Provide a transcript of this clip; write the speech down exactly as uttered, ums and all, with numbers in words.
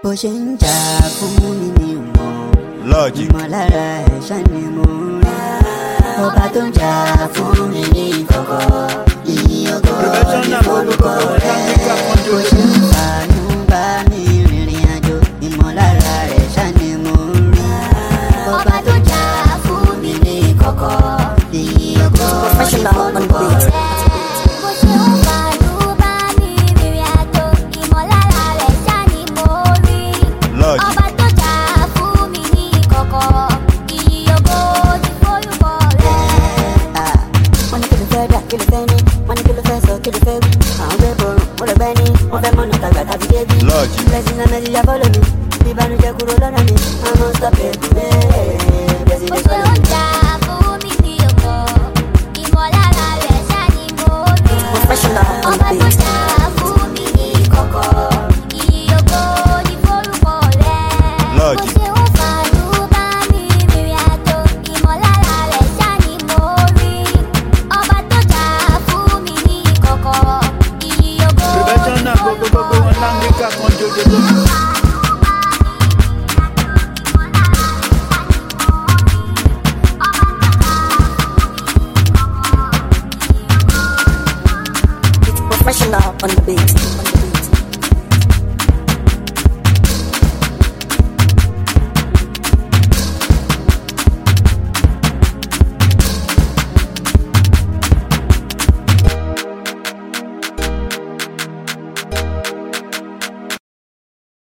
bó ṣe ń jà fún mi ní ìmọ̀ ìmọ̀lára ẹ̀ṣá ni mo rí ọba tó ń jà fún mi ní ìkọ̀kọ̀ ìyìn ògo ní orúkọ rẹ̀ bó ṣe ń fàánú bá mi rìnrìn àjò ìmọ̀lára ẹ̀ṣá ni mo rí ọba tó ń jà fún mi ní ìkọ̀kọ̀ ìyìn ògo ní orúkọ rẹ̀. Blessing and melody follow me. Bí ìbànújẹ́ kúrò lọ́nà mi, I'm unstoppable. Blessing dey follow me. Ó ṣe ń jà fún mi ní ọkọ̀, ìmọ̀lára rẹ̀ ṣá ni mo rí. Ọba tó jà fún mi ní ìkọ̀kọ̀, ìyìn ògo ní forúkọ rẹ̀. Ó ṣe ń fàánú bá mi rìnrìn àjò, ìmọ̀lára rẹ̀ ṣá ni mo rí. Ọba tó jà fún mi ní ìkọ̀kọ̀, ìyìn ògo ní forúkọ rẹ̀.